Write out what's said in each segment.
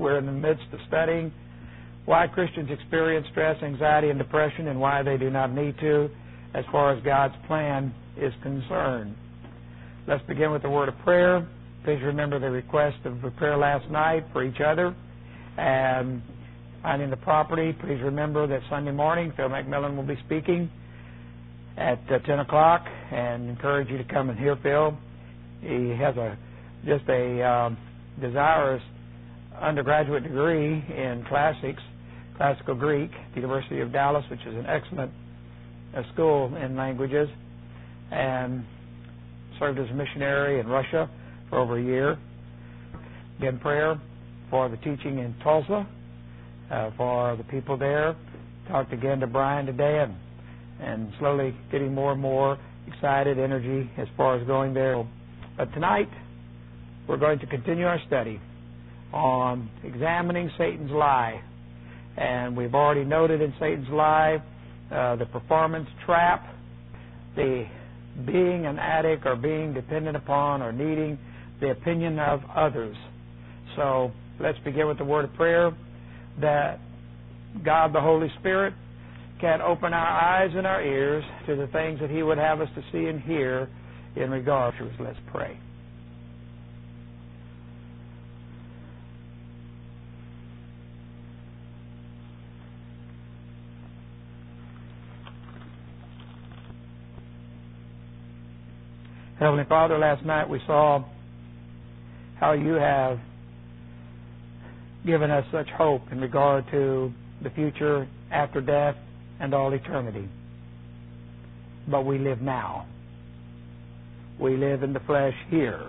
We're in the midst of studying why Christians experience stress, anxiety, and depression, and why they do not need to, as far as God's plan is concerned. Let's begin with a word of prayer. Please remember the request of the prayer last night for each other. And finding the property, please remember that Sunday morning Phil McMillan will be speaking at 10 o'clock, and encourage you to come and hear Phil. He has a desirous undergraduate degree in classical Greek, at the University of Dallas, which is an excellent school in languages, and served as a missionary in Russia for over a year. Again, prayer for the teaching in Tulsa, for the people there. Talked again to Brian today, and slowly getting more and more excited, energy as far as going there. But tonight, we're going to continue our study on examining Satan's lie. And we've already noted in Satan's lie the performance trap, the being an addict or being dependent upon or needing the opinion of others. So let's begin with the word of prayer, that God the Holy Spirit can open our eyes and our ears to the things that He would have us to see and hear in regard to us. Let's pray. Heavenly Father, last night we saw how You have given us such hope in regard to the future after death and all eternity. But we live now. We live in the flesh here.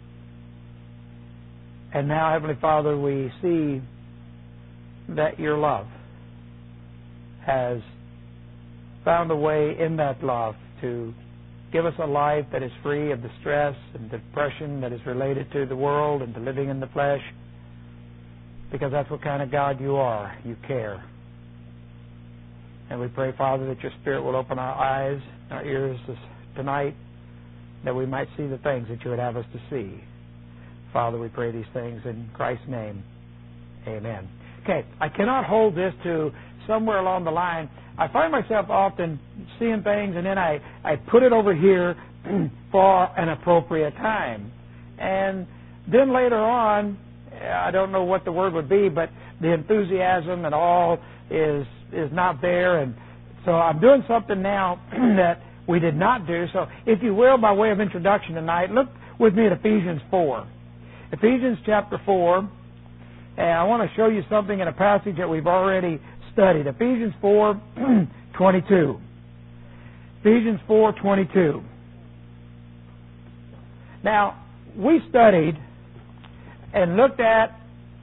And now, Heavenly Father, we see that Your love has found a way in that love to give us a life that is free of the stress and depression that is related to the world and to living in the flesh, because that's what kind of God You are. You care. And we pray, Father, that Your Spirit will open our eyes, our ears tonight, that we might see the things that You would have us to see. Father, we pray these things in Christ's name. Amen. Okay, I cannot hold this to somewhere along the line. I find myself often seeing things, and then I put it over here for an appropriate time. And then later on, I don't know what the word would be, but the enthusiasm and all is not there. And so I'm doing something now that we did not do. So if you will, by way of introduction tonight, look with me at Ephesians 4. Ephesians chapter 4. And I want to show you something in a passage that we've already studied. Ephesians 4:22. Ephesians 4:22. Now, we studied and looked at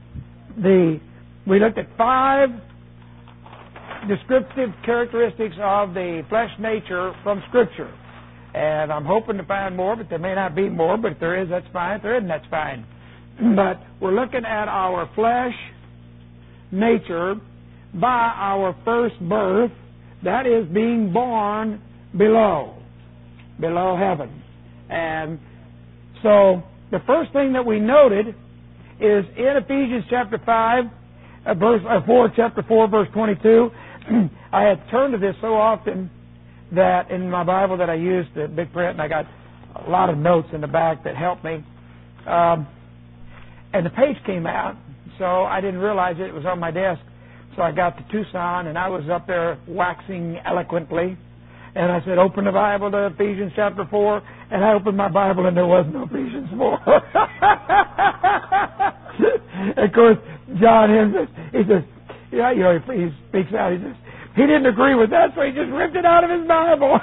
5 descriptive characteristics of the flesh nature from Scripture. And I'm hoping to find more, but there may not be more. But if there is, that's fine. If there isn't, that's fine. But we're looking at our flesh nature by our first birth, that is being born below heaven. And so the first thing that we noted is in Ephesians chapter 4, verse 22. I had turned to this so often that in my Bible that I used the big print, and I got a lot of notes in the back that helped me. And the page came out, so I didn't realize it was on my desk. So I got to Tucson, and I was up there waxing eloquently. And I said, open the Bible to Ephesians chapter 4. And I opened my Bible, and there was no Ephesians 4. Of course, John Henry, he says, he speaks out. He says, he didn't agree with that, so he just ripped it out of his Bible.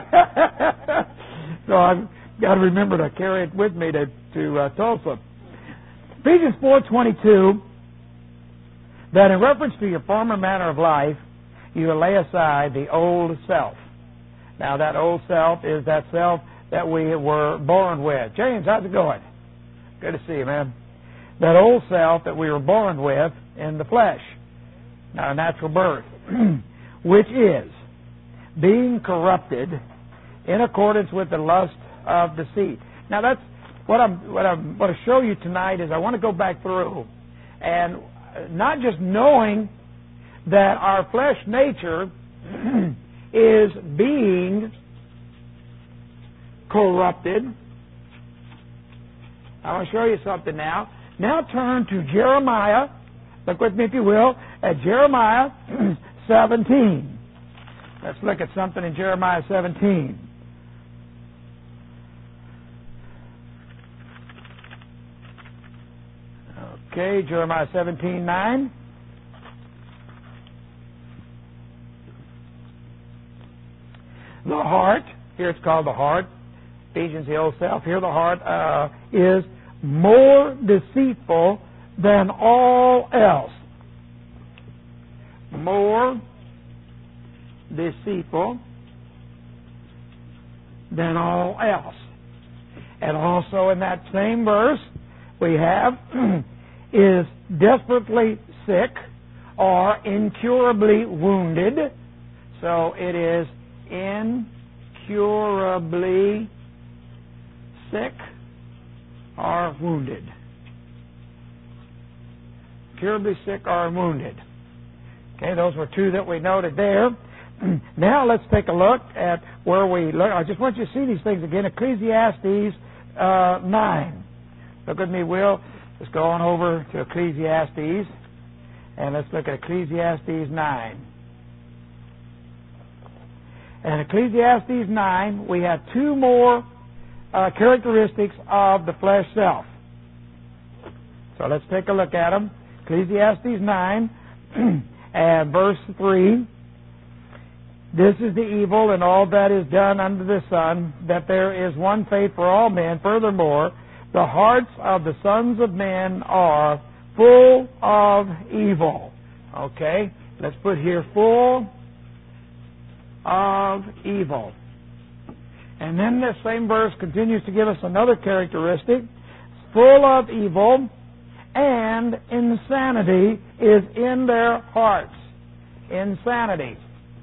So I've got to remember to carry it with me to Tulsa. Ephesians 4:22, that in reference to your former manner of life, you will lay aside the old self. Now, that old self is that self that we were born with. James, how's it going? Good to see you, man. That old self that we were born with in the flesh, our natural birth, which is being corrupted in accordance with the lust of deceit. Now, that's what I'm going to show you tonight. Is I want to go back through, and not just knowing that our flesh nature is being corrupted. I want to show you something now. Now turn to Jeremiah. Look with me, if you will, at Jeremiah 17. Let's look at something in Jeremiah 17. Okay, Jeremiah 17:9. The heart, here it's called the heart. Ephesians, the old self. Here the heart is more deceitful than all else. More deceitful than all else. And also in that same verse we have is desperately sick or incurably wounded. So it is incurably sick or wounded. Incurably sick or wounded. Okay, those were two that we noted there. Now let's take a look at where we look. I just want you to see these things again. Ecclesiastes 9. Look with me, Will. Let's go on over to Ecclesiastes, and let's look at Ecclesiastes 9. In Ecclesiastes 9, we have two more characteristics of the flesh self. So let's take a look at them. Ecclesiastes 9 and verse 3. This is the evil and all that is done under the sun, that there is one faith for all men. Furthermore, the hearts of the sons of men are full of evil. Okay, let's put here full of evil. And then this same verse continues to give us another characteristic. Full of evil, and insanity is in their hearts. Insanity.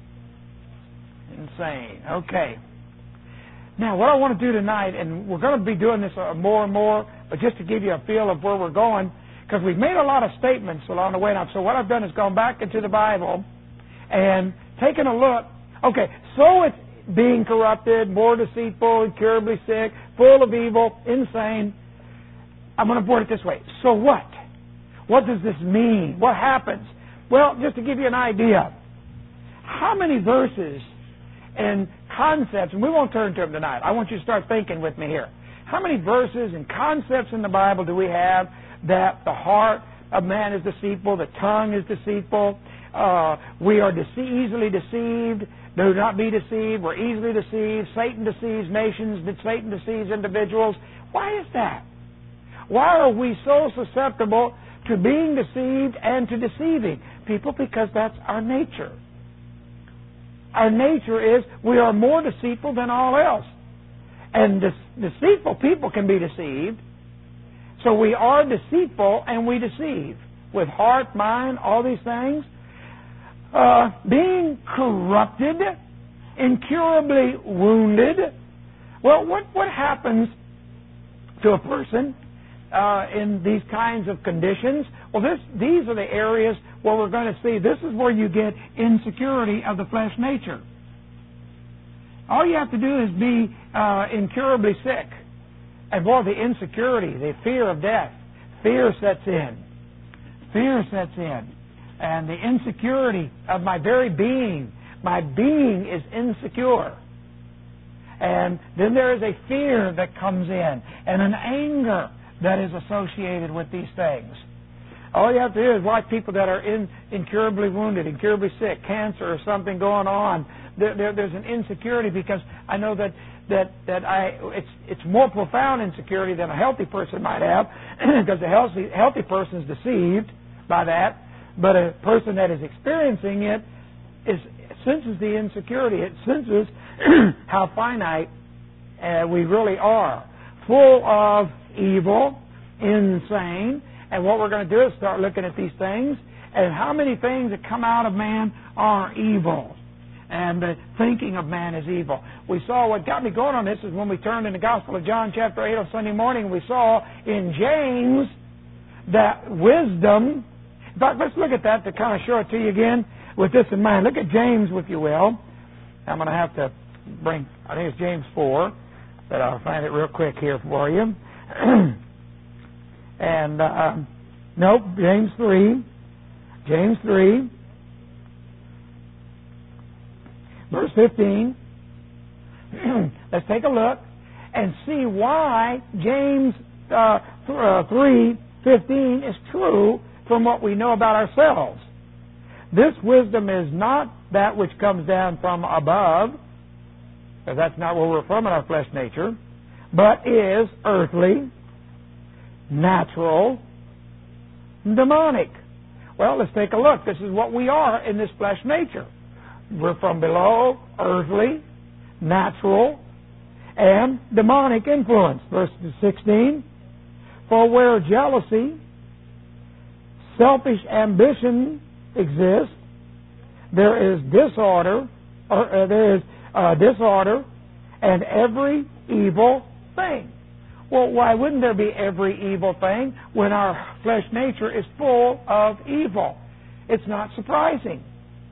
Insane. Okay. Now, what I want to do tonight, and we're going to be doing this more and more, but just to give you a feel of where we're going, because we've made a lot of statements along the way now. So what I've done is gone back into the Bible and taken a look. Okay, so it's being corrupted, more deceitful, incurably sick, full of evil, insane. I'm going to word it this way. So what? What does this mean? What happens? Well, just to give you an idea, how many verses and concepts, and we won't turn to them tonight. I want you to start thinking with me here. How many verses and concepts in the Bible do we have that the heart of man is deceitful, the tongue is deceitful, we are easily deceived, do not be deceived, we're easily deceived, Satan deceives nations, Satan deceives individuals. Why is that? Why are we so susceptible to being deceived and to deceiving people? Because that's our nature. Our nature is we are more deceitful than all else. And deceitful people can be deceived. So we are deceitful and we deceive. With heart, mind, all these things. Being corrupted, incurably wounded. Well, what happens to a person in these kinds of conditions? Well, these are the areas where we're going to see. This is where you get insecurity of the flesh nature. All you have to do is be incurably sick. And boy, the insecurity, the fear of death, fear sets in. Fear sets in. And the insecurity of my very being. My being is insecure. And then there is a fear that comes in. And an anger that is associated with these things. All you have to do is watch people that are incurably wounded, incurably sick, cancer or something going on. There's an insecurity because I know that it's more profound insecurity than a healthy person might have because a healthy person is deceived by that, but a person that is experiencing it senses the insecurity. It senses how finite we really are, full of evil, insane. And what we're going to do is start looking at these things and how many things that come out of man are evil. And the thinking of man is evil. We saw what got me going on this is when we turned in the Gospel of John chapter 8 on Sunday morning, we saw in James that wisdom In fact, let's look at that to kind of show it to you again with this in mind. Look at James, if you will. I'm going to have to bring, I think it's James 4, but I'll find it real quick here for you. And, nope, James 3. James 3, verse 15. Let's take a look and see why James 3:15 is true from what we know about ourselves. This wisdom is not that which comes down from above, because that's not where we're from in our flesh nature, but is earthly, natural, demonic. Well, let's take a look. This is what we are in this flesh nature. We're from below, earthly, natural, and demonic influence. Verse 16, for where jealousy, selfish ambition exists, there is disorder, and every evil thing. Well, why wouldn't there be every evil thing when our flesh nature is full of evil? It's not surprising.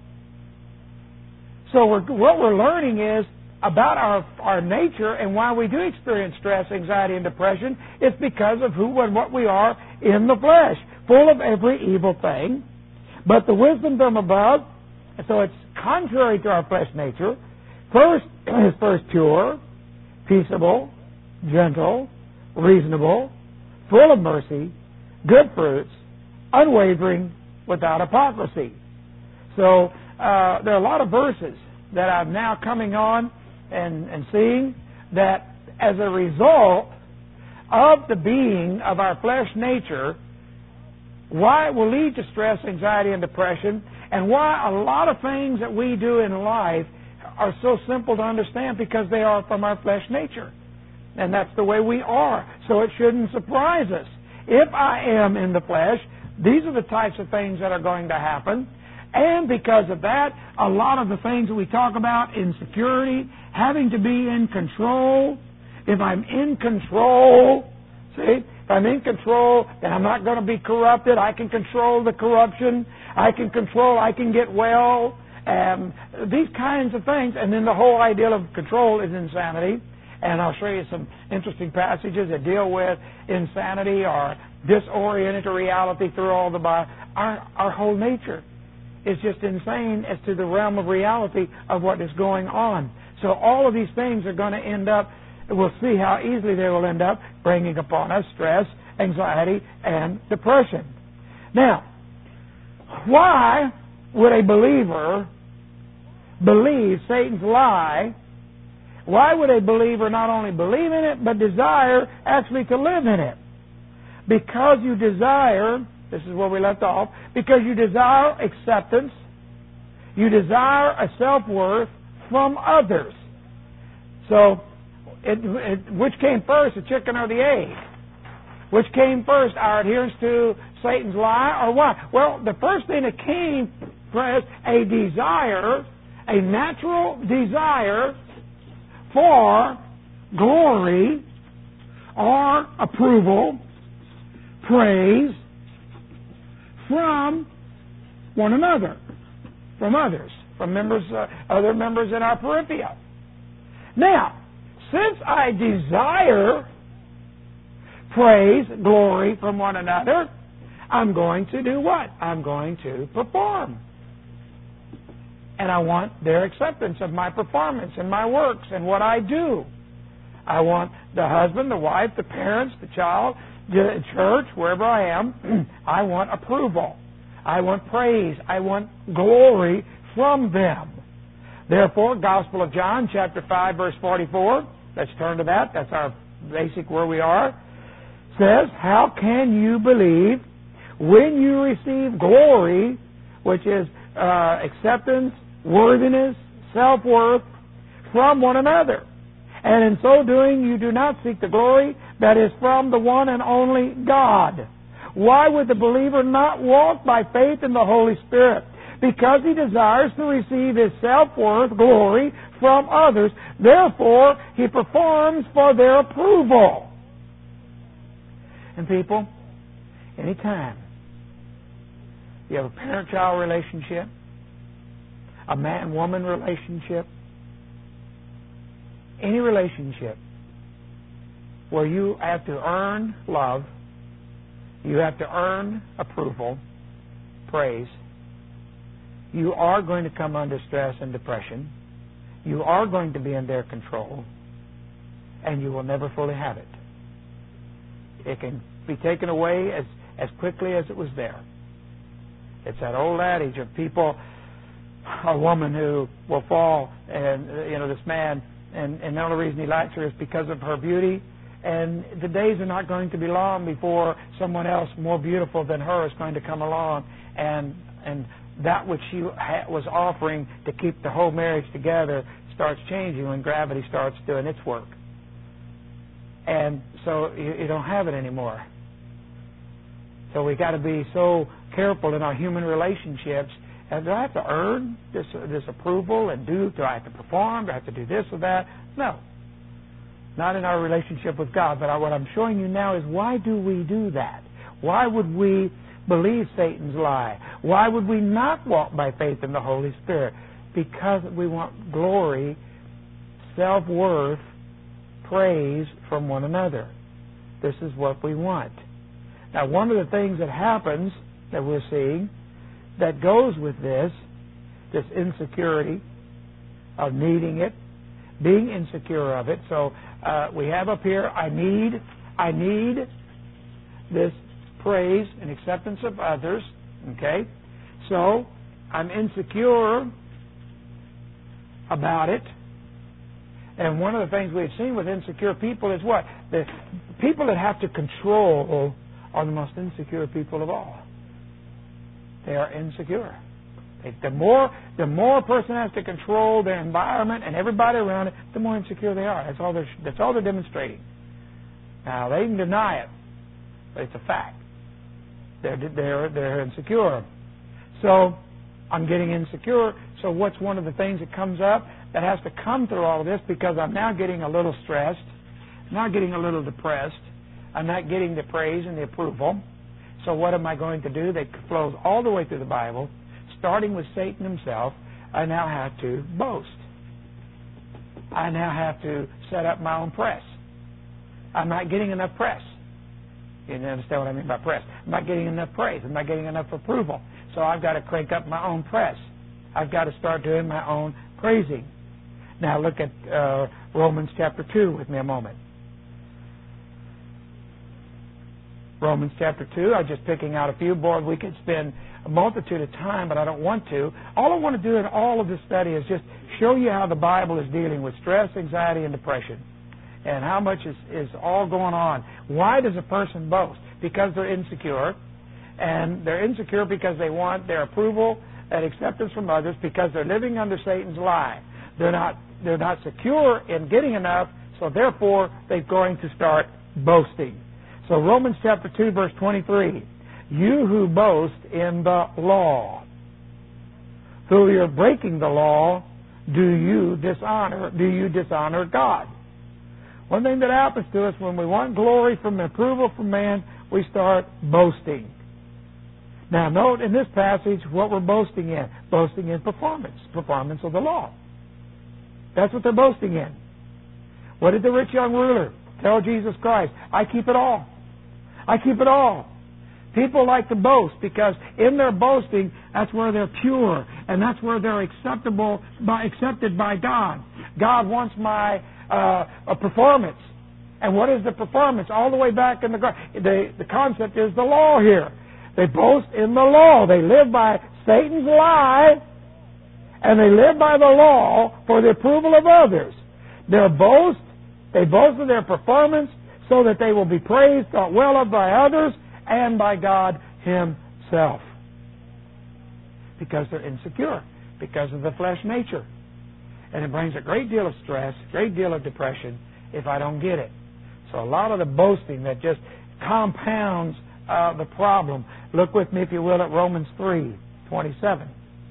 So what we're learning is about our nature and why we do experience stress, anxiety, and depression. It's because of who and what we are in the flesh, full of every evil thing. But the wisdom from above, so it's contrary to our flesh nature. First is pure, peaceable, gentle, reasonable, full of mercy, good fruits, unwavering, without hypocrisy. So there are a lot of verses that I'm now coming on and seeing that as a result of the being of our flesh nature, why it will lead to stress, anxiety, and depression, and why a lot of things that we do in life are so simple to understand because they are from our flesh nature. And that's the way we are. So it shouldn't surprise us. If I am in the flesh, these are the types of things that are going to happen. And because of that, a lot of the things that we talk about, insecurity, having to be in control. If I'm in control, see, if I'm in control, then I'm not going to be corrupted. I can control the corruption. I can get well. These kinds of things. And then the whole idea of control is insanity. And I'll show you some interesting passages that deal with insanity or disoriented to reality through all the Bible. Our whole nature is just insane as to the realm of reality of what is going on. So all of these things are going to end up, we'll see how easily they will end up bringing upon us stress, anxiety, and depression. Now, why would a believer believe Satan's lie? Why would a believer not only believe in it, but desire actually to live in it? Because you desire, this is where we left off, because you desire acceptance, you desire a self-worth from others. So, which came first, the chicken or the egg? Which came first, our adherence to Satan's lie or what? Well, the first thing that came was a desire, a natural desire for glory or approval, praise from one another, from others, from members, other members in our periphery. Now, since I desire praise, glory from one another, I'm going to do what? I'm going to perform. And I want their acceptance of my performance and my works and what I do. I want the husband, the wife, the parents, the child, the church, wherever I am, I want approval. I want praise. I want glory from them. Therefore, Gospel of John, chapter 5, verse 44, let's turn to that. That's our basic where we are. Says, how can you believe when you receive glory, which is acceptance, worthiness, self-worth, from one another? And in so doing, you do not seek the glory that is from the one and only God. Why would the believer not walk by faith in the Holy Spirit? Because he desires to receive his self-worth, glory, from others. Therefore, he performs for their approval. And people, anytime You have a parent-child relationship, a man-woman relationship, any relationship where you have to earn love, you have to earn approval, praise, you are going to come under stress and depression, you are going to be in their control, and you will never fully have it. It can be taken away as quickly as it was there. It's that old adage of people, a woman who will fall, and this man, and the only reason he likes her is because of her beauty. And the days are not going to be long before someone else more beautiful than her is going to come along, and that which she was offering to keep the whole marriage together starts changing when gravity starts doing its work. And so you don't have it anymore. So we got to be so careful in our human relationships. And do I have to earn this approval? And do I have to perform? Do I have to do this or that? No. Not in our relationship with God. But what I'm showing you now is, why do we do that? Why would we believe Satan's lie? Why would we not walk by faith in the Holy Spirit? Because we want glory, self-worth, praise from one another. This is what we want. Now, one of the things that happens that we're seeing that goes with this insecurity of needing it, being insecure of it. So we have up here, I need this praise and acceptance of others. Okay? So I'm insecure about it. And one of the things we've seen with insecure people is what? The people that have to control are the most insecure people of all. They are insecure. The more a person has to control their environment and everybody around it, the more insecure they are. That's all they're demonstrating. Now, they can deny it, but it's a fact. They're insecure. So I'm getting insecure. So what's one of the things that comes up that has to come through all of this? Because I'm now getting a little stressed, I'm now getting a little depressed, I'm not getting the praise and the approval. So what am I going to do? That flows all the way through the Bible, starting with Satan himself. I now have to boast. I now have to set up my own press. I'm not getting enough press. You understand what I mean by press? I'm not getting enough praise. I'm not getting enough approval. So I've got to crank up my own press. I've got to start doing my own praising. Now look at Romans chapter 2 with me a moment. Romans chapter 2, I'm just picking out a few. Boy, we could spend a multitude of time, but I don't want to. All I want to do in all of this study is just show you how the Bible is dealing with stress, anxiety, and depression, and how much is all going on. Why does a person boast? Because they're insecure, and they're insecure because they want their approval and acceptance from others, because they're living under Satan's lie. They're not secure in getting enough, so therefore they're going to start boasting. So Romans chapter 2, verse 23, you who boast in the law, though you're breaking the law, do you dishonor God? One thing that happens to us when we want glory from approval from man, we start boasting. Now note in this passage what we're boasting in. Boasting in performance of the law. That's what they're boasting in. What did the rich young ruler tell Jesus Christ? I keep it all. I keep it all. People like to boast because in their boasting, that's where they're pure, and that's where they're accepted by God. God wants my a performance. And what is the performance? All the way back in the concept is the law here. They boast in the law. They live by Satan's lie, and they live by the law for the approval of others. They boast of their performance so that they will be praised, thought well of by others, and by God Himself. Because they're insecure, because of the flesh nature. And it brings a great deal of stress, a great deal of depression if I don't get it. So a lot of the boasting that just compounds the problem. Look with me, if you will, at Romans 3:27.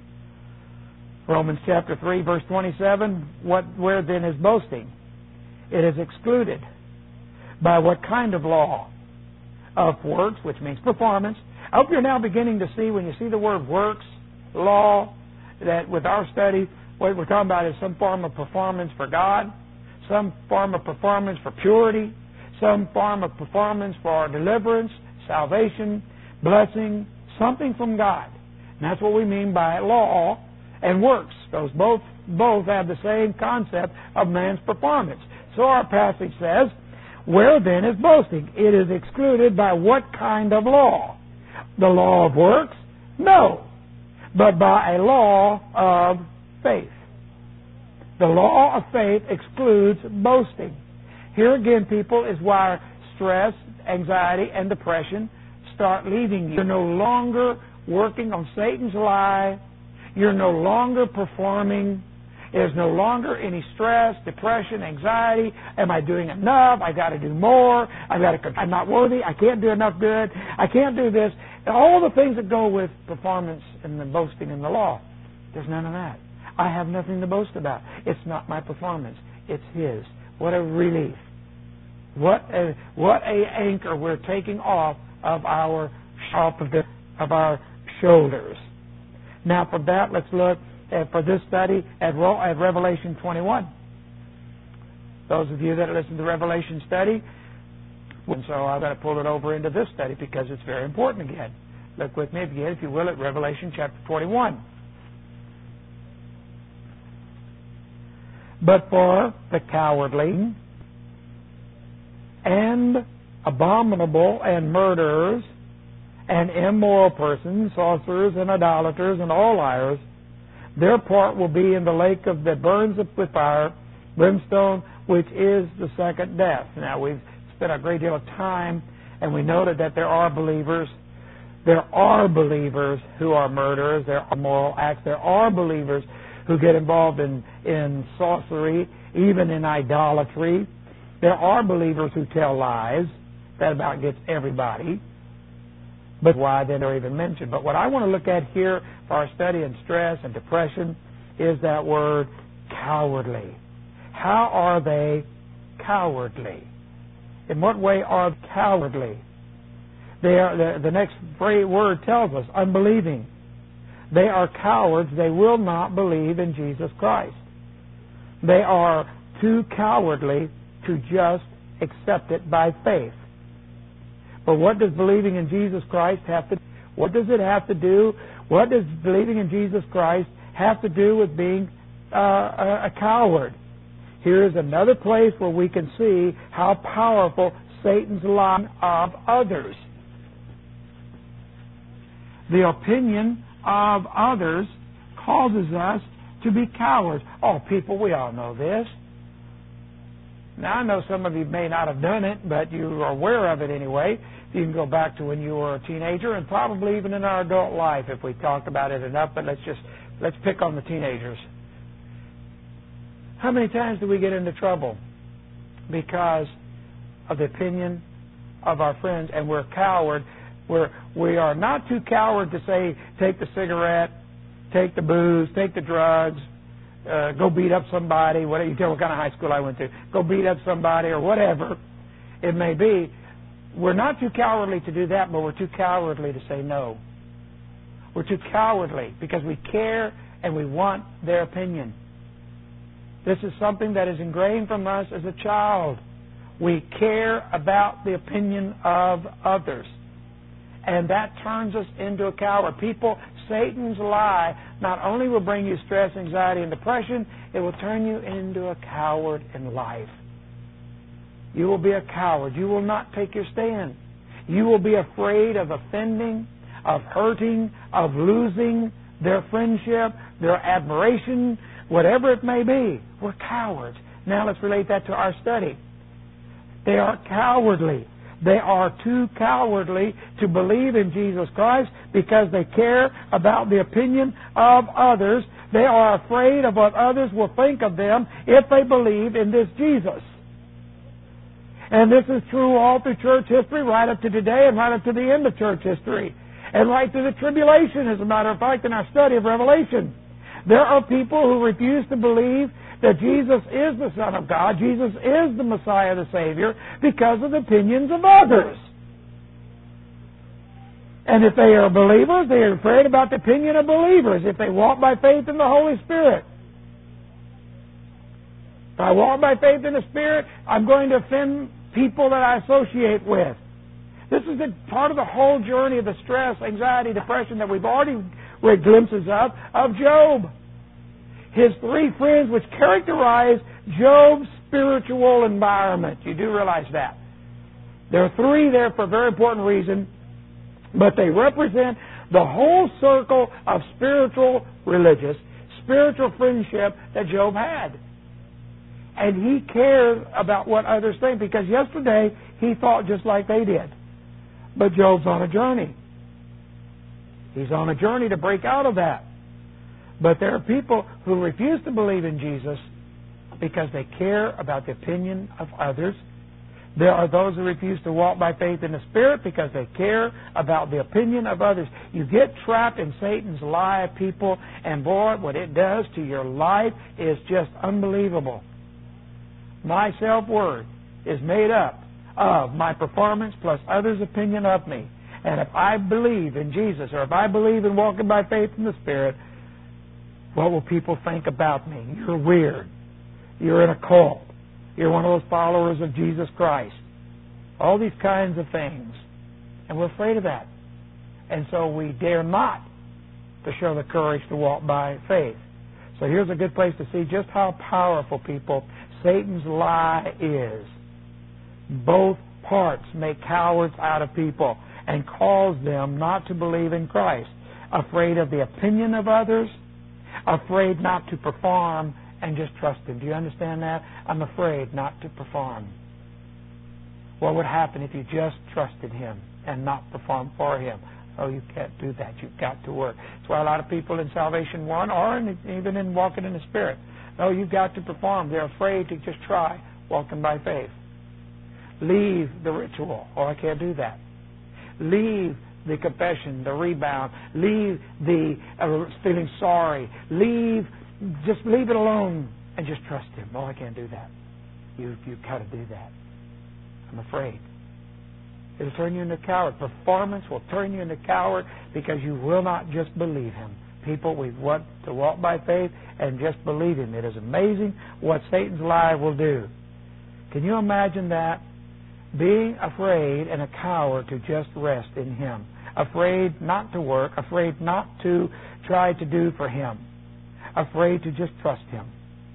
Romans chapter 3, verse 27, where then is boasting? It is excluded. By what kind of law? Of works, which means performance, I hope you're now beginning to see, when you see the word works, law, that with our study, what we're talking about is some form of performance for God, some form of performance for purity, some form of performance for deliverance, salvation, blessing, something from God. And that's what we mean by law and works. Those both have the same concept of man's performance. So our passage says, where then is boasting? It is excluded by what kind of law? The law of works? No, but by a law of faith. The law of faith excludes boasting. Here again, people, is why stress, anxiety, and depression start leaving you. You're no longer working on Satan's lie. You're no longer performing. There's no longer any stress, depression, anxiety. Am I doing enough? I got to do more. I'm not worthy. I can't do enough good. I can't do this. All the things that go with performance and the boasting in the law. There's none of that. I have nothing to boast about. It's not my performance. It's His. What a relief. What a anchor we're taking off of our shoulders. Now, for that, let's look for this study at Revelation 21. Those of you that listen to the Revelation study, and so I've got to pull it over into this study because it's very important again. Look with me again, if you will, at Revelation chapter 21. But for the cowardly and abominable and murderers and immoral persons, sorcerers and idolaters and all liars, their part will be in the lake that burns up with fire, brimstone, which is the second death. Now, we've spent a great deal of time, and we noted that there are believers. There are believers who are murderers. There are immoral acts. There are believers who get involved in sorcery, even in idolatry. There are believers who tell lies. That about gets everybody. But why then they're even mentioned. But what I want to look at here for our study in stress and depression is that word cowardly. How are they cowardly? In what way are they cowardly? They are, the next word tells us, unbelieving. They are cowards. They will not believe in Jesus Christ. They are too cowardly to just accept it by faith. But what does believing in Jesus Christ have to do? What does it have to do? What does believing in Jesus Christ have to do with being a coward? Here is another place where we can see how powerful Satan's lie of others. The opinion of others causes us to be cowards. Oh, people, we all know this. Now, I know some of you may not have done it, but you are aware of it anyway. You can go back to when you were a teenager and probably even in our adult life if we talked about it enough, but let's pick on the teenagers. How many times do we get into trouble because of the opinion of our friends, and we're coward? We are not too coward to say, take the cigarette, take the booze, take the drugs, go beat up somebody, whatever. You tell what kind of high school I went to. Go beat up somebody or whatever it may be. We're not too cowardly to do that, but we're too cowardly to say no. We're too cowardly because we care and we want their opinion. This is something that is ingrained from us as a child. We care about the opinion of others. And that turns us into a coward. People, Satan's lie not only will bring you stress, anxiety, and depression, it will turn you into a coward in life. You will be a coward. You will not take your stand. You will be afraid of offending, of hurting, of losing their friendship, their admiration, whatever it may be. We're cowards. Now let's relate that to our study. They are cowardly. They are too cowardly to believe in Jesus Christ because they care about the opinion of others. They are afraid of what others will think of them if they believe in this Jesus. And this is true all through church history, right up to today and right up to the end of church history. And right through the tribulation, as a matter of fact, in our study of Revelation. There are people who refuse to believe that Jesus is the Son of God, Jesus is the Messiah, the Savior, because of the opinions of others. And if they are believers, they are afraid about the opinion of believers if they walk by faith in the Holy Spirit. If I walk by faith in the Spirit, I'm going to offend people that I associate with. This is part of the whole journey of the stress, anxiety, depression that we've already read glimpses of Job. His three friends, which characterize Job's spiritual environment. You do realize that. There are three there for a very important reason, but they represent the whole circle of spiritual friendship that Job had. And he cared about what others think, because yesterday he thought just like they did. But Job's on a journey. He's on a journey to break out of that. But there are people who refuse to believe in Jesus because they care about the opinion of others. There are those who refuse to walk by faith in the Spirit because they care about the opinion of others. You get trapped in Satan's lie, people, and boy, what it does to your life is just unbelievable. My self-worth is made up of my performance plus others' opinion of me. And if I believe in Jesus, or if I believe in walking by faith in the Spirit, what will people think about me? You're weird. You're in a cult. You're one of those followers of Jesus Christ. All these kinds of things. And we're afraid of that. And so we dare not to show the courage to walk by faith. So here's a good place to see just how powerful, people, Satan's lie is. Both parts make cowards out of people and cause them not to believe in Christ. Afraid of the opinion of others, afraid not to perform, and just trust Him. Do you understand that? I'm afraid not to perform. What would happen if you just trusted Him and not perform for Him? Oh, you can't do that. You've got to work. That's why a lot of people in Salvation 1 or even in walking in the Spirit, no, you've got to perform. They're afraid to just try walking by faith. Leave the ritual. Oh, I can't do that. Leave the confession, the rebound. Leave the feeling sorry. Just leave it alone and just trust Him. Oh, I can't do that. You've got to do that. I'm afraid. It'll turn you into a coward. Performance will turn you into a coward because you will not just believe Him. People, we want to walk by faith and just believe Him. It is amazing what Satan's lie will do. Can you imagine that? Being afraid and a coward to just rest in Him. Afraid not to work. Afraid not to try to do for Him. Afraid to just trust Him.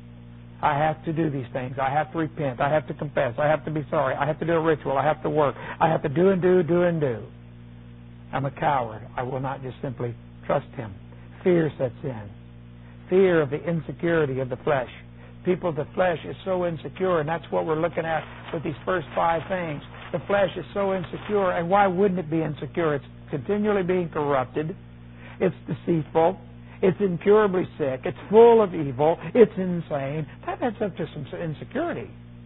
I have to do these things. I have to repent. I have to confess. I have to be sorry. I have to do a ritual. I have to work. I have to do and do. I'm a coward. I will not just simply trust Him. Fear sets in. Fear of the insecurity of the flesh. People, the flesh is so insecure, and that's what we're looking at with these first 5 things. The flesh is so insecure, and why wouldn't it be insecure? It's continually being corrupted. It's deceitful. It's incurably sick. It's full of evil. It's insane. That adds up to some insecurity.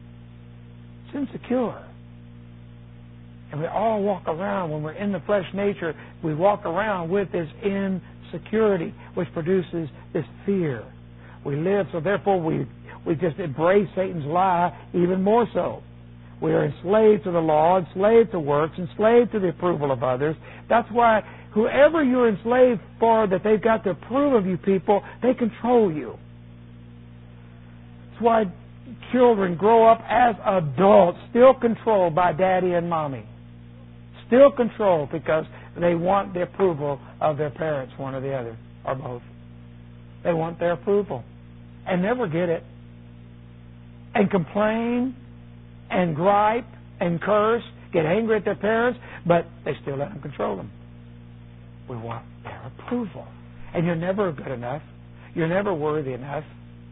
It's insecure. And we all walk around, when we're in the flesh nature, we walk around with this insecurity, which produces this fear. We live, so therefore we just embrace Satan's lie even more so. We are enslaved to the law, enslaved to works, enslaved to the approval of others. That's why whoever you're enslaved for, that they've got to approve of you, people, they control you. That's why children grow up as adults, still controlled by daddy and mommy. Still controlled because they want the approval of their parents, one or the other, or both. They want their approval and never get it. And complain and gripe and curse, get angry at their parents, but they still let them control them. We want their approval. And you're never good enough. You're never worthy enough.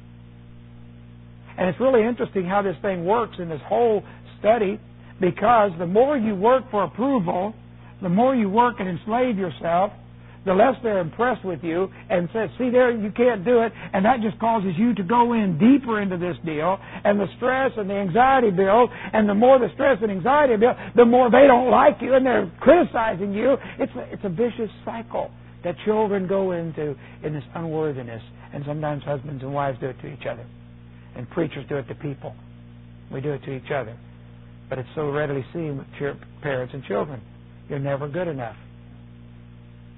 And it's really interesting how this thing works in this whole study, because the more you work for approval, the more you work and enslave yourself, the less they're impressed with you and say, see there, you can't do it. And that just causes you to go in deeper into this deal. And the stress and the anxiety build. And the more the stress and anxiety build, the more they don't like you and they're criticizing you. It's a vicious cycle that children go into in this unworthiness. And sometimes husbands and wives do it to each other. And preachers do it to people. We do it to each other. But it's so readily seen with parents and children. You're never good enough.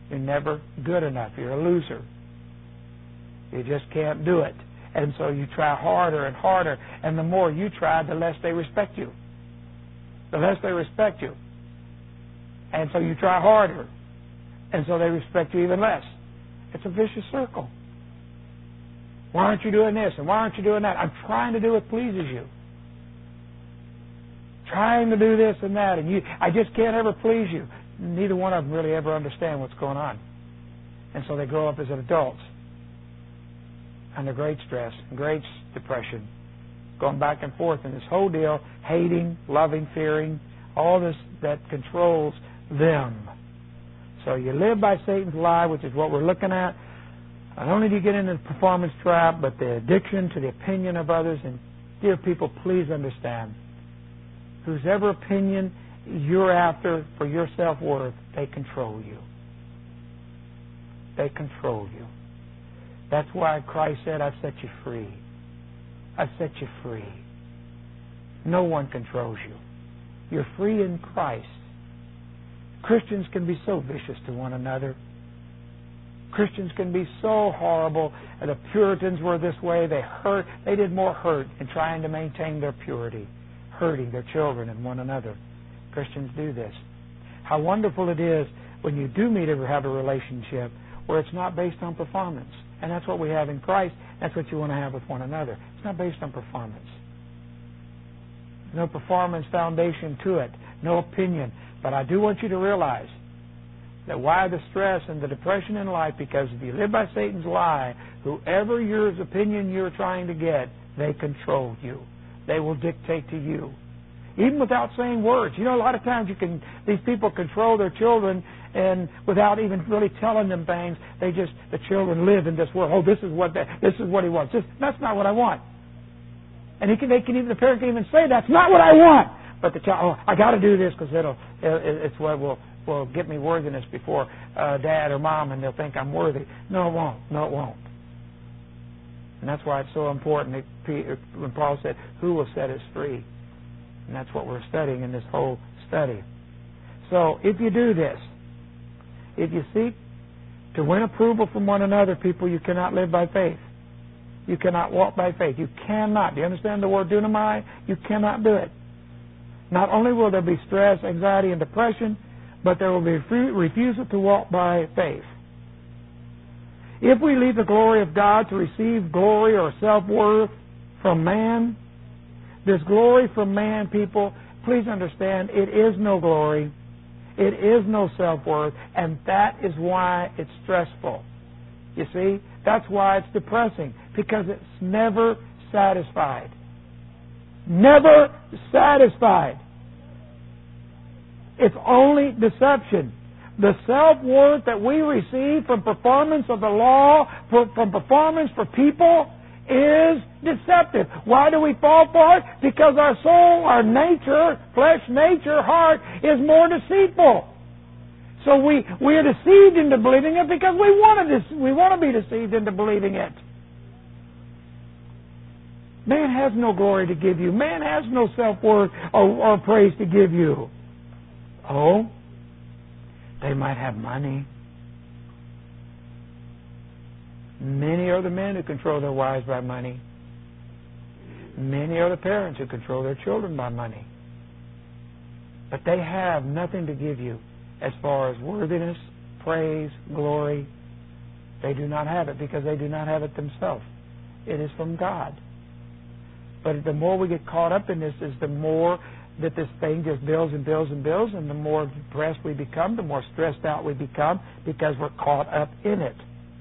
You're never good enough. You're a loser. You just can't do it. And so you try harder and harder. And the more you try, the less they respect you. The less they respect you. And so you try harder. And so they respect you even less. It's a vicious circle. Why aren't you doing this? And why aren't you doing that? I'm trying to do what pleases you. Trying to do this and that. And I just can't ever please you. Neither one of them really ever understand what's going on. And so they grow up as adults under great stress, great depression, going back and forth in this whole deal, hating, loving, fearing, all this that controls them. So you live by Satan's lie, which is what we're looking at. Not only do you get into the performance trap, but the addiction to the opinion of others. And dear people, please understand, whosever opinion you're after for your self-worth, they control you. They control you. That's why Christ said, I've set you free. I've set you free. No one controls you. You're free in Christ. Christians can be so vicious to one another. Christians can be so horrible. The Puritans were this way. They did more hurt in trying to maintain their purity, hurting their children and one another. Christians do this. How wonderful it is when you do meet or have a relationship where it's not based on performance. And that's what we have in Christ. That's what you want to have with one another. It's not based on performance. No performance foundation to it. No opinion. But I do want you to realize that why the stress and the depression in life, because if you live by Satan's lie, whoever your opinion you're trying to get, they control you. They will dictate to you. Even without saying words. You know, a lot of times these people control their children and without even really telling them things, the children live in this world. Oh, this is what he wants. That's not what I want. And the parent can even say, that's not what I want. But the child, I got to do this because it's what will get me worthiness before dad or mom, and they'll think I'm worthy. No, it won't. No, it won't. And that's why it's so important when Paul said, who will set us free? And that's what we're studying in this whole study. So if you do this, if you seek to win approval from one another, people, you cannot live by faith. You cannot walk by faith. You cannot. Do you understand the word dunamai? You cannot do it. Not only will there be stress, anxiety, and depression, but there will be refusal to walk by faith. If we leave the glory of God to receive glory or self-worth from man, this glory from man, people, please understand, it is no glory. It is no self-worth, and that is why it's stressful. You see? That's why it's depressing, because it's never satisfied. Never satisfied. It's only deception. The self-worth that we receive from performance of the law, from performance for people, is deceptive. Why do we fall for it? Because our soul, our nature, flesh nature, heart, is more deceitful. So we are deceived into believing it because we want to be deceived into believing it. Man has no glory to give you. Man has no self-worth or praise to give you. Oh, they might have money. Many are the men who control their wives by money. Many are the parents who control their children by money. But they have nothing to give you as far as worthiness, praise, glory. They do not have it because they do not have it themselves. It is from God. But the more we get caught up in this, is the more that this thing just builds and builds and builds, and the more depressed we become, the more stressed out we become because we're caught up in it.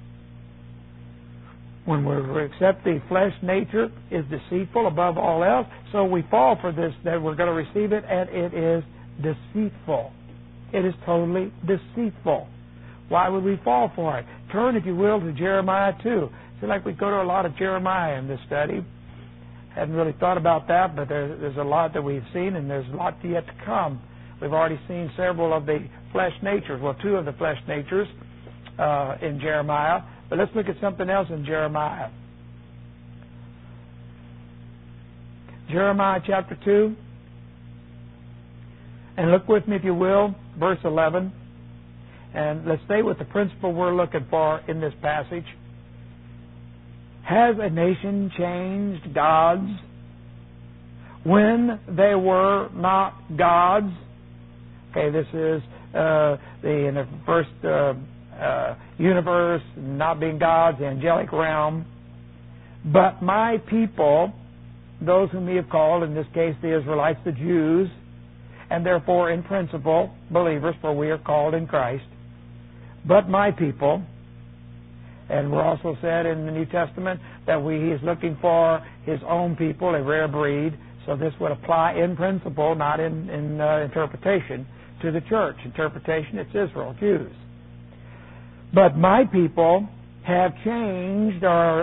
When we accept the flesh nature is deceitful above all else, so we fall for this, that we're going to receive it, and it is deceitful. It is totally deceitful. Why would we fall for it? Turn, if you will, to Jeremiah 2. So like we go to a lot of Jeremiah in this study. Haven't really thought about that, but there's a lot that we've seen, and there's a lot yet to come. We've already seen several of the flesh natures, well, two of the flesh natures in Jeremiah. But let's look at something else in Jeremiah. Jeremiah chapter 2. And look with me, if you will, verse 11. And let's stay with the principle we're looking for in this passage. Has a nation changed gods when they were not gods? Okay, this is in the first universe, not being gods, the angelic realm. But my people, those whom He have called, in this case the Israelites, the Jews, and therefore in principle believers, for we are called in Christ. But my people, and we're also said in the New Testament that He is looking for His own people, a rare breed. So this would apply in principle, not in interpretation, to the church. Interpretation, it's Israel, Jews. But my people have changed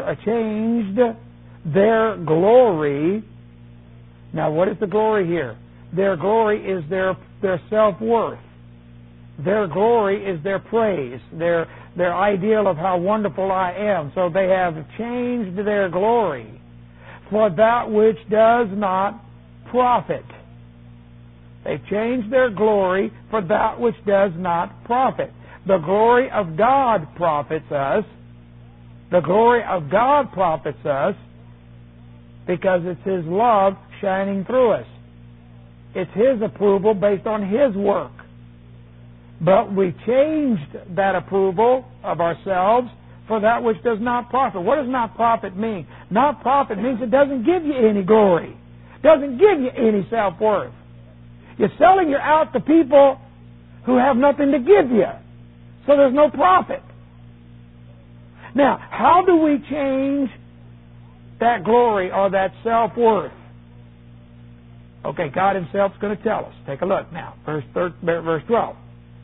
their glory. Now, what is the glory here? Their glory is their self-worth. Their glory is their praise, their ideal of how wonderful I am. So they have changed their glory for that which does not profit. They've changed their glory for that which does not profit. The glory of God profits us. The glory of God profits us because it's His love shining through us. It's His approval based on His work. But we changed that approval of ourselves for that which does not profit. What does not profit mean? Not profit means it doesn't give you any glory. It doesn't give you any self-worth. You're selling your out to people who have nothing to give you. So there's no profit. Now, how do we change that glory or that self-worth? Okay, God Himself is going to tell us. Take a look now. Verse 12.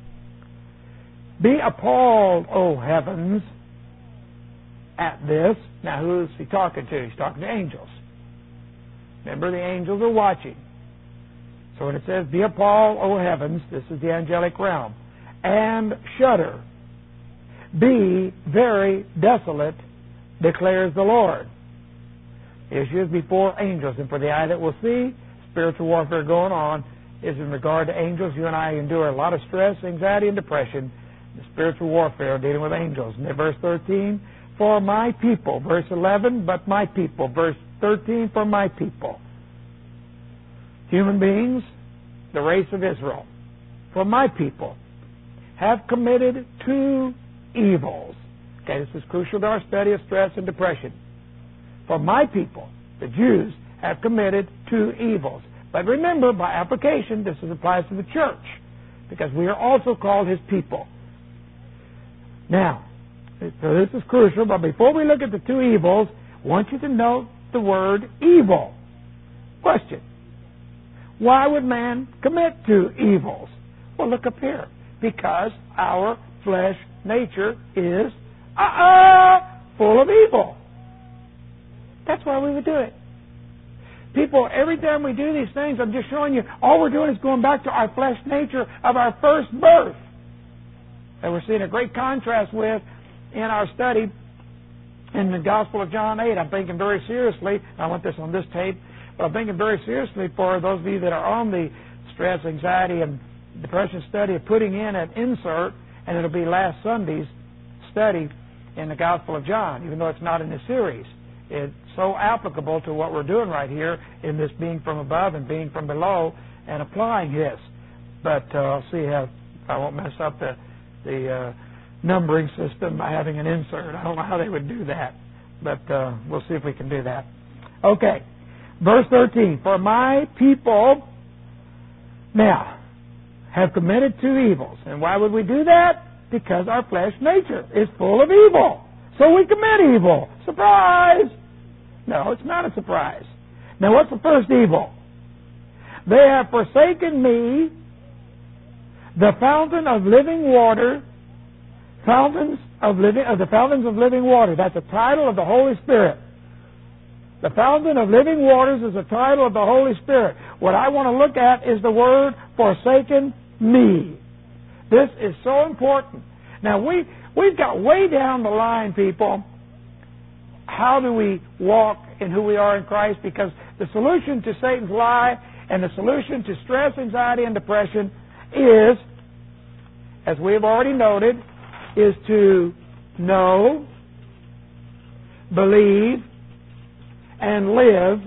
Be appalled, O heavens, at this. Now, who is He talking to? He's talking to angels. Remember, the angels are watching. So when it says, be appalled, O heavens, this is the angelic realm, and shudder. Be very desolate, declares the Lord. Issues before angels. And for the eye that will see, spiritual warfare going on is in regard to angels. You and I endure a lot of stress, anxiety, and depression. The spiritual warfare dealing with angels. And then verse 13, for my people. Verse 11, but my people. Verse 13, for my people. Human beings, the race of Israel. For my people have committed two evils. Okay, this is crucial to our study of stress and depression. For my people, the Jews, have committed two evils. But remember, by application, this applies to the church, because we are also called His people. Now, so this is crucial, but before we look at the two evils, I want you to note the word evil. Question. Why would man commit two evils? Well, look up here. Because our flesh nature is full of evil. That's why we would do it. People, every time we do these things, I'm just showing you, all we're doing is going back to our flesh nature of our first birth. And we're seeing a great contrast with in our study in the Gospel of John 8. I'm thinking very seriously, I want this on this tape, but I'm thinking very seriously for those of you that are on the stress, anxiety, and depression study of putting in an insert, and it'll be last Sunday's study in the Gospel of John, even though it's not in the series. It's so applicable to what we're doing right here in this being from above and being from below and applying this. But I'll see how I won't mess up the numbering system by having an insert. I don't know how they would do that, but we'll see if we can do that. Okay, verse 13. For my people now have committed two evils. And why would we do that? Because our flesh nature is full of evil. So we commit evil. Surprise! No, it's not a surprise. Now, what's the first evil? They have forsaken me, the fountain of living water, the fountains of living water. That's a title of the Holy Spirit. The fountain of living waters is a title of the Holy Spirit. What I want to look at is the word forsaken me. This is so important. Now, we've got way down the line, people, how do we walk in who we are in Christ? Because the solution to Satan's lie and the solution to stress, anxiety, and depression is as we have already noted, is to know, believe, and live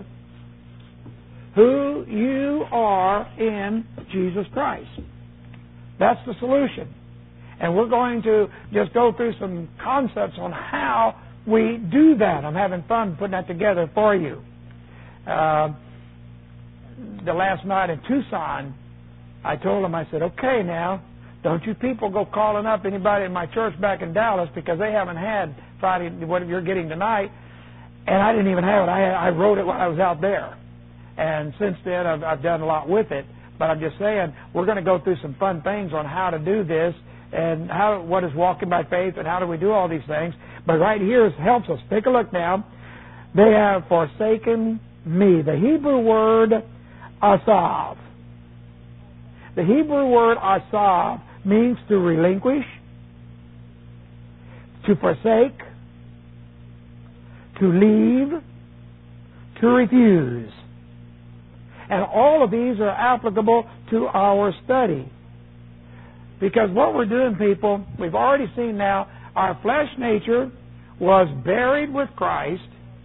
who you are in Jesus Christ. That's the solution. And we're going to just go through some concepts on how we do that. I'm having fun putting that together for you. The last night in Tucson, I told them, I said, okay now, don't you people go calling up anybody in my church back in Dallas because they haven't had Friday, what you're getting tonight. And I didn't even have it. I wrote it while I was out there. And since then, I've done a lot with it. But I'm just saying, we're going to go through some fun things on how to do this and what is walking by faith and how do we do all these things. But right here helps us. Take a look now. They have forsaken me. The Hebrew word asav. The Hebrew word asav means to relinquish, to forsake, to leave, to refuse. And all of these are applicable to our study. Because what we're doing, people, we've already seen now, our flesh nature was buried with Christ,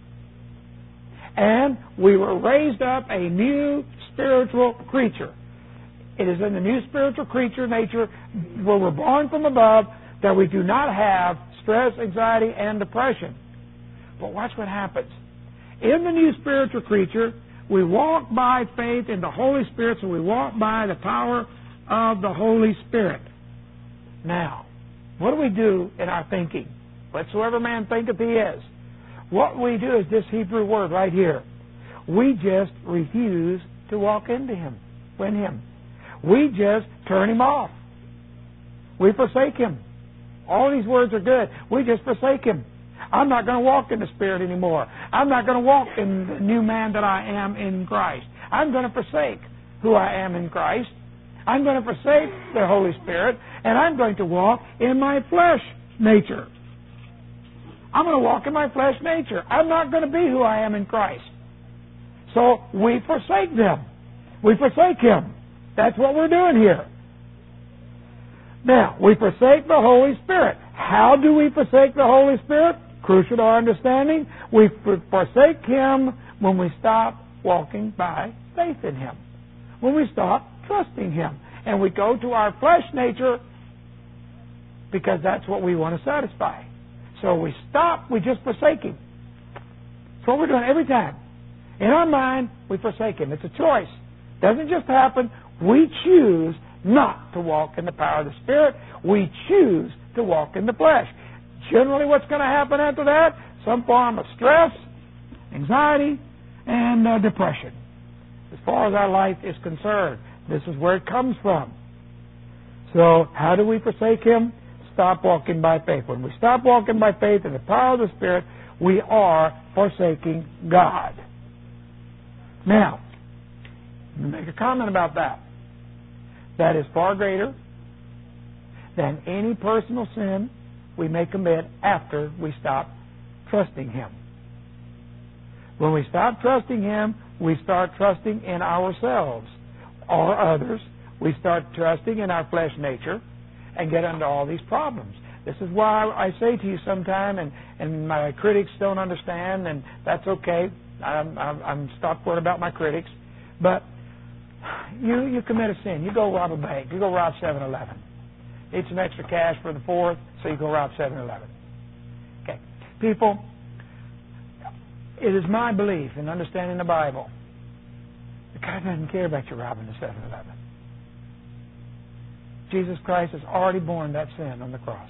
and we were raised up a new spiritual creature. It is in the new spiritual creature nature where we're born from above that we do not have stress, anxiety, and depression. But watch what happens. In the new spiritual creature, we walk by faith in the Holy Spirit, so we walk by the power of the Holy Spirit. Now, what do we do in our thinking? Whatsoever man thinketh he is. What we do is this Hebrew word right here. We just refuse to walk into Him, in Him. We just turn Him off. We forsake Him. All these words are good. We just forsake Him. I'm not going to walk in the Spirit anymore. I'm not going to walk in the new man that I am in Christ. I'm going to forsake who I am in Christ. I'm going to forsake the Holy Spirit, and I'm going to walk in my flesh nature. I'm going to walk in my flesh nature. I'm not going to be who I am in Christ. So we forsake them. We forsake Him. That's what we're doing here. Now, we forsake the Holy Spirit. How do we forsake the Holy Spirit? Crucial to our understanding. We forsake Him when we stop walking by faith in Him. When we stop trusting Him. And we go to our flesh nature because that's what we want to satisfy. So we stop, we just forsake Him. That's what we're doing every time. In our mind, we forsake Him. It's a choice. It doesn't just happen. We choose not to walk in the power of the Spirit. We choose to walk in the flesh. Generally, what's going to happen after that? Some form of stress, anxiety, and depression. As far as our life is concerned, this is where it comes from. So, how do we forsake Him? Stop walking by faith. When we stop walking by faith in the power of the Spirit, we are forsaking God. Now, let me make a comment about that. That is far greater than any personal sin we may commit after we stop trusting Him. When we stop trusting Him, we start trusting in ourselves or others. We start trusting in our flesh nature and get into all these problems. This is why I say to you sometime, and my critics don't understand, and that's okay. I'm stopped worrying about my critics. But you commit a sin. You go rob a bank. You go rob 7-Eleven. Need some extra cash for the 4th, so you go rob 7-Eleven. Okay. People, it is my belief in understanding the Bible that God doesn't care about you robbing the 7-Eleven. Jesus Christ has already borne that sin on the cross.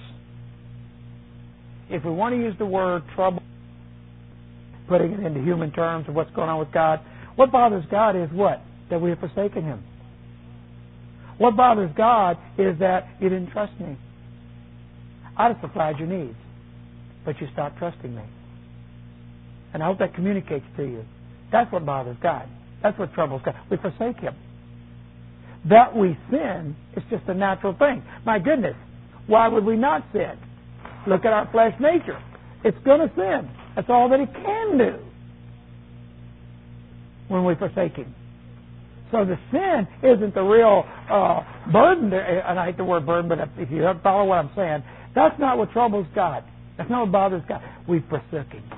If we want to use the word trouble, putting it into human terms of what's going on with God, what bothers God is what? That we have forsaken Him. What bothers God is that you didn't trust me. I'd have supplied your needs, but you stopped trusting me. And I hope that communicates to you. That's what bothers God. That's what troubles God. We forsake Him. That we sin is just a natural thing. My goodness, why would we not sin? Look at our flesh nature. It's going to sin. That's all that it can do when we forsake Him. So the sin isn't the real burden, and I hate the word burden, but if you follow what I'm saying, that's not what troubles God. That's not what bothers God. We forsook Him.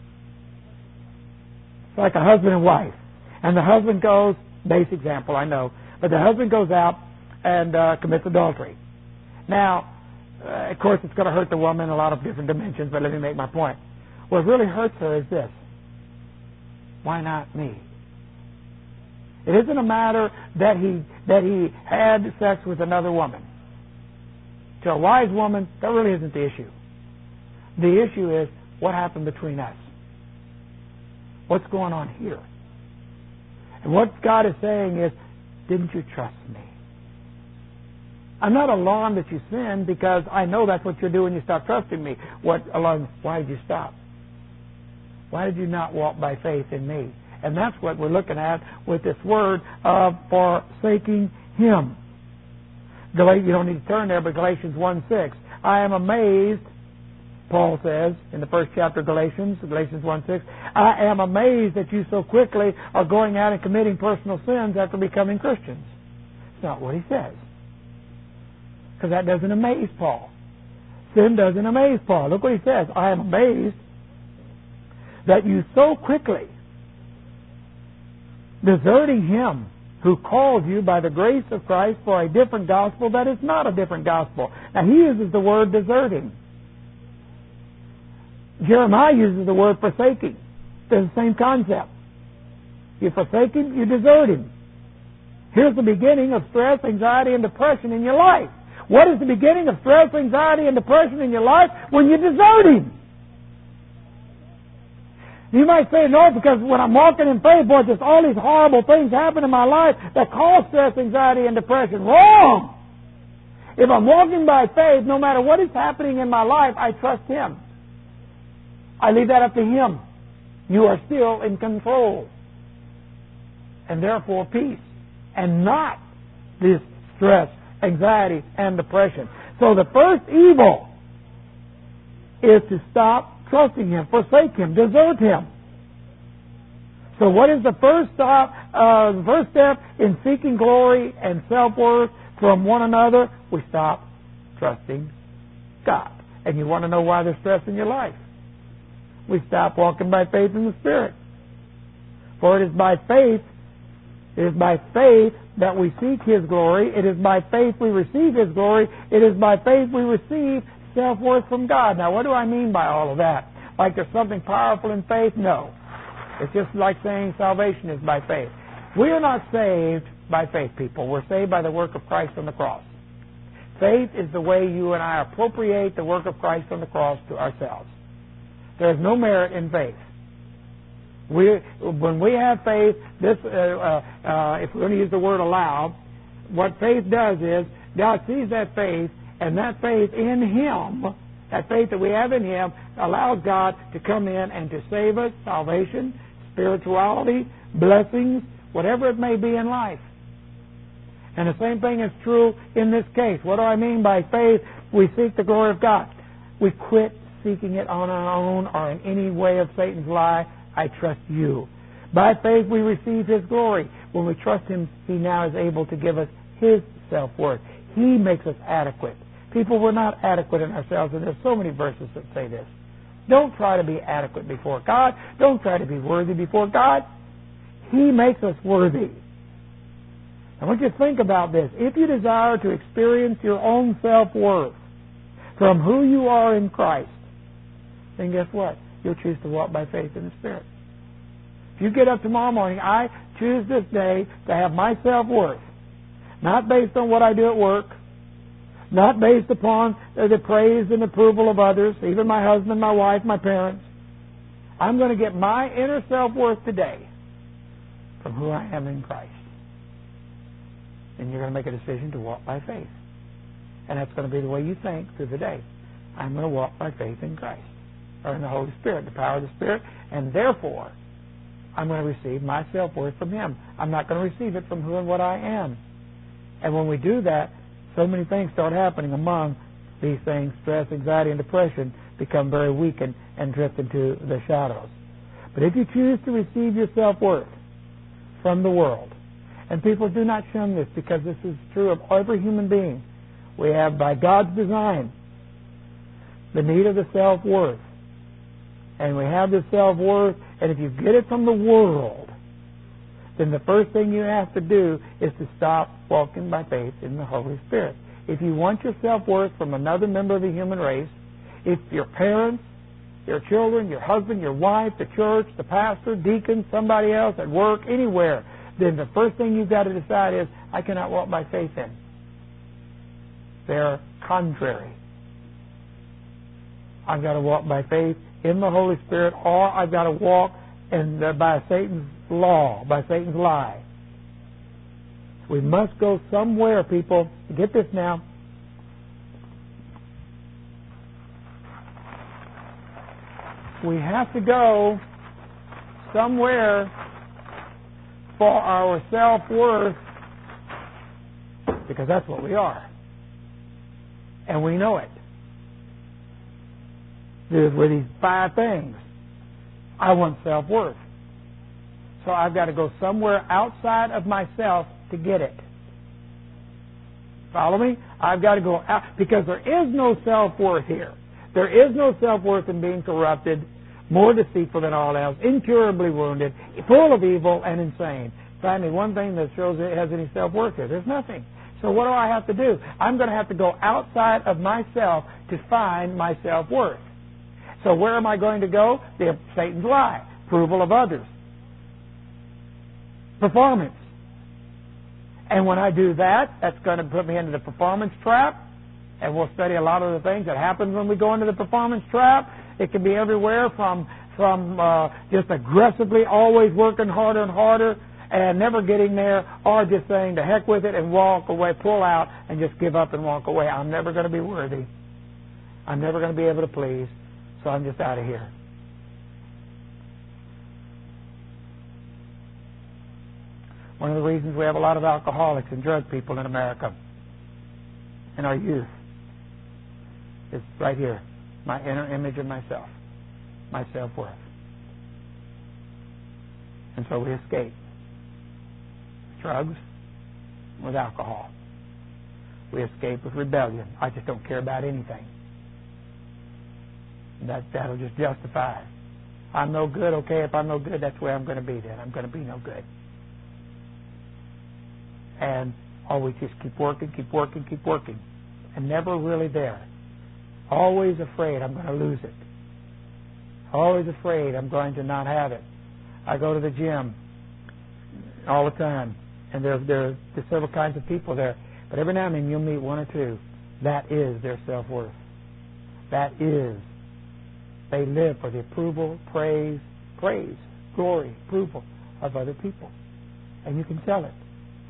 It's like a husband and wife. And the husband goes, base example, I know, but the husband goes out and commits adultery. Now, of course, it's going to hurt the woman in a lot of different dimensions, but let me make my point. What really hurts her is this. Why not me? It isn't a matter that he had sex with another woman. To a wise woman, that really isn't the issue. The issue is what happened between us. What's going on here? And what God is saying is, didn't you trust me? I'm not alarmed that you sin because I know that's what you'll do when you stop trusting me. Why did you stop? Why did you not walk by faith in me? And that's what we're looking at with this word of forsaking Him. You don't need to turn there, but Galatians 1:6. I am amazed, Paul says in the first chapter of Galatians 1:6. I am amazed that you so quickly are going out and committing personal sins after becoming Christians. It's not what he says. Because that doesn't amaze Paul. Sin doesn't amaze Paul. Look what he says. I am amazed that you so quickly, deserting Him who called you by the grace of Christ for a different gospel that is not a different gospel. Now he uses the word deserting. Jeremiah uses the word forsaking. They're the same concept. You forsake Him, you desert Him. Here's the beginning of stress, anxiety, and depression in your life. What is the beginning of stress, anxiety, and depression in your life? When you desert Him. You might say, no, because when I'm walking in faith, boy, just all these horrible things happen in my life that cause stress, anxiety, and depression. Wrong! If I'm walking by faith, no matter what is happening in my life, I trust Him. I leave that up to Him. You are still in control. And therefore peace. And not this stress, anxiety, and depression. So the first evil is to stop trusting Him, forsake Him, desert Him. So what is the first step in seeking glory and self-worth from one another? We stop trusting God. And you want to know why there's stress in your life? We stop walking by faith in the Spirit. For it is by faith that we seek His glory. It is by faith we receive His glory. It is by faith we receive self-worth from God. Now, what do I mean by all of that? Like there's something powerful in faith? No. It's just like saying salvation is by faith. We are not saved by faith, people. We're saved by the work of Christ on the cross. Faith is the way you and I appropriate the work of Christ on the cross to ourselves. There is no merit in faith. When we have faith, if we're going to use the word allow, what faith does is God sees that faith, and that faith in Him, that faith that we have in Him, allows God to come in and to save us, salvation, spirituality, blessings, whatever it may be in life. And the same thing is true in this case. What do I mean by faith? We seek the glory of God. We quit seeking it on our own or in any way of Satan's lie. I trust you. By faith we receive His glory. When we trust Him, He now is able to give us His self-worth. He makes us adequate. People, we're not adequate in ourselves, and there's so many verses that say this. Don't try to be adequate before God. Don't try to be worthy before God. He makes us worthy. I want you to think about this. If you desire to experience your own self-worth from who you are in Christ, then guess what? You'll choose to walk by faith in the Spirit. If you get up tomorrow morning, I choose this day to have my self-worth, not based on what I do at work, not based upon the praise and approval of others, even my husband, my wife, my parents. I'm going to get my inner self-worth today from who I am in Christ. And you're going to make a decision to walk by faith. And that's going to be the way you think through the day. I'm going to walk by faith in Christ, or in the Holy Spirit, the power of the Spirit, and therefore I'm going to receive my self-worth from Him. I'm not going to receive it from who and what I am. And when we do that, so many things start happening among these things. Stress, anxiety, and depression become very weakened and drift into the shadows. But if you choose to receive your self-worth from the world, And people do not shun this because this is true of every human being. We have, by God's design, the need of the self-worth. And we have this self-worth, and if you get it from the world, then the first thing you have to do is to stop walking by faith in the Holy Spirit. If you want your self-worth from another member of the human race, if your parents, your children, your husband, your wife, the church, the pastor, deacon, somebody else at work, anywhere, then the first thing you've got to decide is, I cannot walk by faith in. They're contrary. I've got to walk by faith in the Holy Spirit, or I've got to walk by Satan's law, by Satan's lie. We must go somewhere, people. Get this now. We have to go somewhere for our self-worth, because that's what we are. And we know it. With these 5 things. I want self-worth. So I've got to go somewhere outside of myself to get it. Follow me? I've got to go out, because there is no self-worth here. There is no self-worth in being corrupted, more deceitful than all else, incurably wounded, full of evil, and insane. Find me one thing that shows it has any self-worth here. There's nothing. So what do I have to do? I'm going to have to go outside of myself to find my self-worth. So where am I going to go? Satan's lie. Approval of others. Performance. And when I do that, that's going to put me into the performance trap. And we'll study a lot of the things that happen when we go into the performance trap. It can be everywhere from just aggressively always working harder and harder and never getting there, or just saying to heck with it and walk away, pull out, and just give up and walk away. I'm never going to be worthy. I'm never going to be able to please, so I'm just out of here. One of the reasons we have a lot of alcoholics and drug people in America, in our youth, is right here, my inner image of myself, my self-worth. And so we escape. Drugs, with alcohol. We escape with rebellion. I just don't care about anything. That'll just justify it. I'm no good, okay, if I'm no good, that's where I'm going to be then. I'm going to be no good. And always just keep working, and never really there. Always afraid I'm going to lose it. Always afraid I'm going to not have it. I go to the gym all the time, and there's several kinds of people there. But every now and then you'll meet one or two. That is their self-worth. That is. They live for the approval, praise, glory, approval of other people. And you can sell it.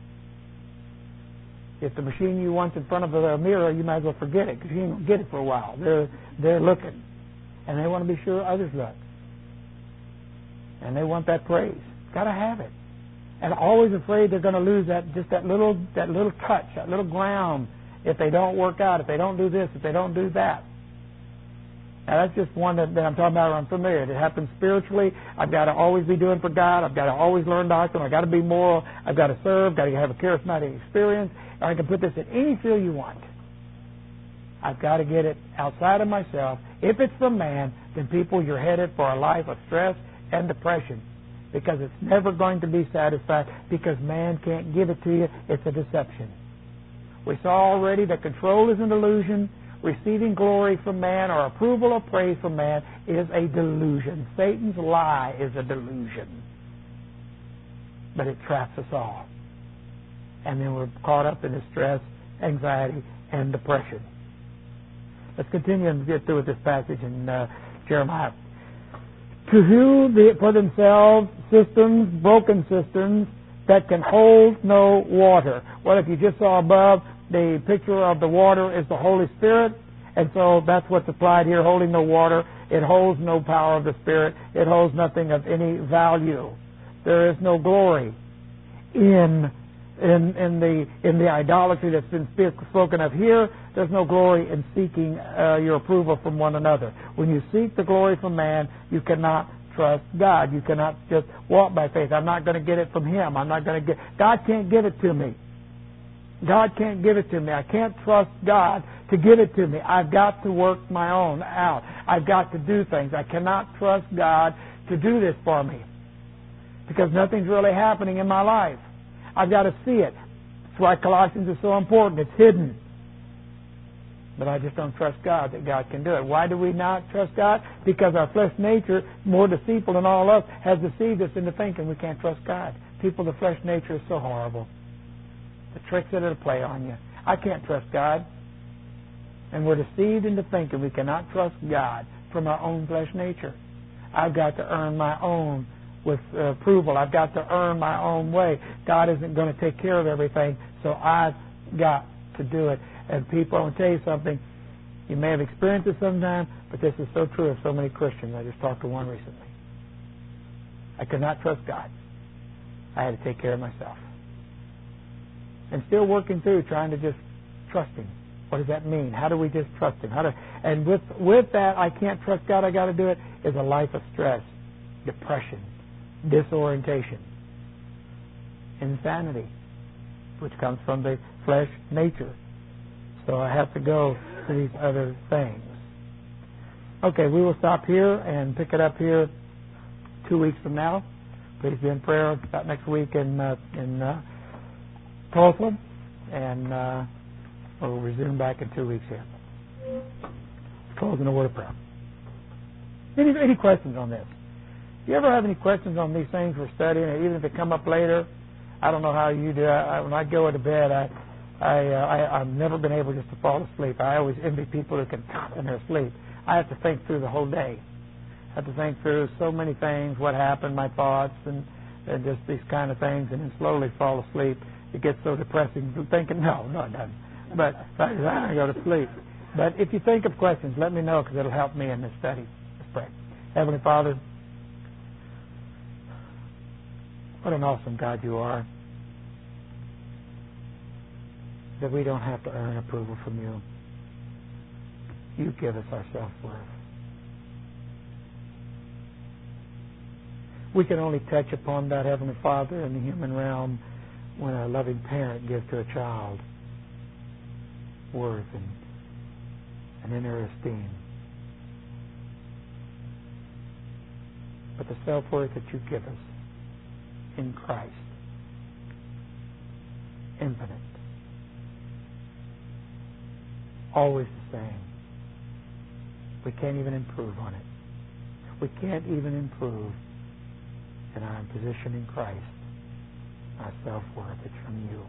If the machine you want in front of a mirror, you might as well forget it, because you ain't going to get it for a while. They're looking. And they want to be sure others look. And they want that praise. Got to have it. And always afraid they're going to lose that little touch, that little ground, if they don't work out, if they don't do this, if they don't do that. Now that's just one that I'm talking about where I'm familiar. It happens spiritually. I've got to always be doing for God. I've got to always learn doctrine. I've got to be moral. I've got to serve. Got to have a charismatic experience. I can put this in any field you want. I've got to get it outside of myself. If it's from man, then people, you're headed for a life of stress and depression, because it's never going to be satisfied, because man can't give it to you. It's a deception. We saw already that control is an illusion. Receiving glory from man or approval or praise from man is a delusion. Satan's lie is a delusion. But it traps us all. And then we're caught up in distress, anxiety, and depression. Let's continue and get through with this passage in Jeremiah. To hew for themselves cisterns, broken cisterns, that can hold no water. Well, if you just saw above, the picture of the water is the Holy Spirit, and so that's what's applied here, holding no water. It holds no power of the Spirit. It holds nothing of any value. There is no glory in the idolatry that's been spoken of here. There's no glory in seeking your approval from one another. When you seek the glory from man, you cannot trust God. You cannot just walk by faith. I'm not going to get it from Him. God can't give it to me. God can't give it to me. I can't trust God to give it to me. I've got to work my own out. I've got to do things. I cannot trust God to do this for me because nothing's really happening in my life. I've got to see it. That's why Colossians is so important. It's hidden. But I just don't trust God that God can do it. Why do we not trust God? Because our flesh nature, more deceitful than all of us, has deceived us into thinking we can't trust God. People, the flesh nature is so horrible. The tricks that it'll play on you. I can't trust God. And we're deceived into thinking we cannot trust God from our own flesh nature. I've got to earn my own with approval. I've got to earn my own way. God isn't going to take care of everything, so I've got to do it. And people, I want to tell you something. You may have experienced it sometime, but this is so true of so many Christians. I just talked to one recently. I could not trust God. I had to take care of myself. And still working through trying to just trust Him. What does that mean? How do we just trust Him? And with that, I can't trust God, I got to do it, is a life of stress, depression, disorientation, insanity, which comes from the flesh nature. So I have to go to these other things. Okay, we will stop here and pick it up here 2 weeks from now. Please be in prayer about next week in Tulsa, and we'll resume back in 2 weeks here. Close in a word of prayer. Any questions on this? Do you ever have any questions on these things we're studying, or even if they come up later? I don't know how you do. When I go to bed, I've never been able just to fall asleep. I always envy people who can talk in their sleep. I have to think through the whole day. I have to think through so many things, what happened, my thoughts, and just these kind of things, and then slowly fall asleep. It gets so depressing thinking, no, it doesn't. But I go to sleep. But if you think of questions, let me know, because it'll help me in this study. Let's pray. Heavenly Father, what an awesome God you are, that we don't have to earn approval from you. You give us our self-worth. We can only touch upon that, Heavenly Father, in the human realm when a loving parent gives to a child worth and inner esteem. But the self-worth that you give us in Christ, infinite, always the same. We can't even improve on it. We can't even improve in our position in Christ. Our self-worth, it's from you.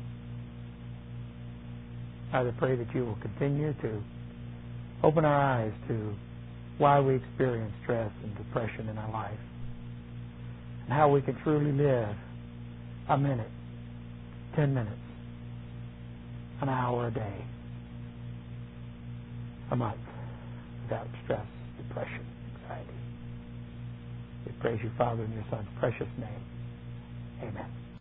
I pray that you will continue to open our eyes to why we experience stress and depression in our life, and how we can truly live a minute, 10 minutes, an hour a day, a month, without stress, depression, anxiety. We praise you, Father, in your Son's precious name. Amen.